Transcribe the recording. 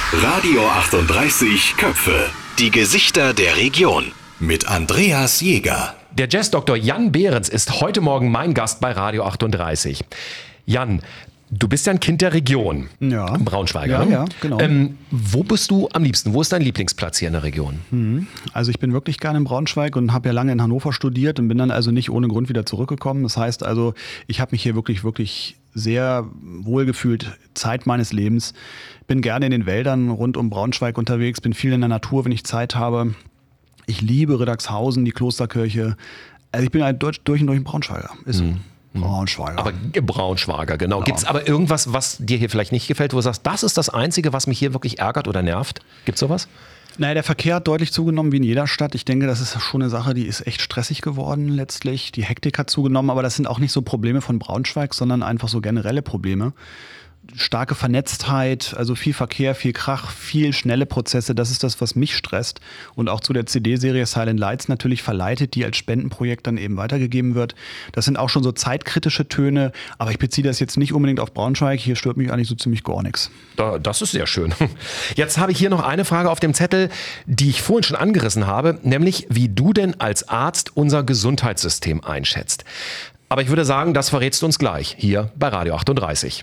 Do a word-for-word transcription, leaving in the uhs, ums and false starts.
Radio achtunddreißig Köpfe. Die Gesichter der Region. Mit Andreas Jäger. Der Jazzdoktor Jan Behrens ist heute Morgen mein Gast bei Radio achtunddreißig. Jan, du bist ja ein Kind der Region. Ja. Braunschweiger. Ja, ja, genau. Ähm, wo bist du am liebsten? Wo ist dein Lieblingsplatz hier in der Region? Also ich bin wirklich gerne in Braunschweig und habe ja lange in Hannover studiert und bin dann also nicht ohne Grund wieder zurückgekommen. Das heißt also, ich habe mich hier wirklich, wirklich sehr wohl gefühlt, Zeit meines Lebens. Bin gerne in den Wäldern rund um Braunschweig unterwegs, bin viel in der Natur, wenn ich Zeit habe. Ich liebe Riddagshausen, die Klosterkirche. Also ich bin ein durch, durch und durch ein Braunschweiger. Ist so. Braunschweiger. Aber Braunschweiger, genau. Ja. Gibt es aber irgendwas, was dir hier vielleicht nicht gefällt, wo du sagst, das ist das Einzige, was mich hier wirklich ärgert oder nervt? Gibt es sowas? Naja, der Verkehr hat deutlich zugenommen, wie in jeder Stadt. Ich denke, das ist schon eine Sache, die ist echt stressig geworden letztlich. Die Hektik hat zugenommen, aber das sind auch nicht so Probleme von Braunschweig, sondern einfach so generelle Probleme. Starke Vernetztheit, also viel Verkehr, viel Krach, viel schnelle Prozesse, das ist das, was mich stresst und auch zu der C D-Serie Silent Lights natürlich verleitet, die als Spendenprojekt dann eben weitergegeben wird. Das sind auch schon so zeitkritische Töne, aber ich beziehe das jetzt nicht unbedingt auf Braunschweig, hier stört mich eigentlich so ziemlich gar nichts. Da, das ist sehr schön. Jetzt habe ich hier noch eine Frage auf dem Zettel, die ich vorhin schon angerissen habe, nämlich wie du denn als Arzt unser Gesundheitssystem einschätzt. Aber ich würde sagen, das verrätst du uns gleich hier bei Radio achtunddreißig.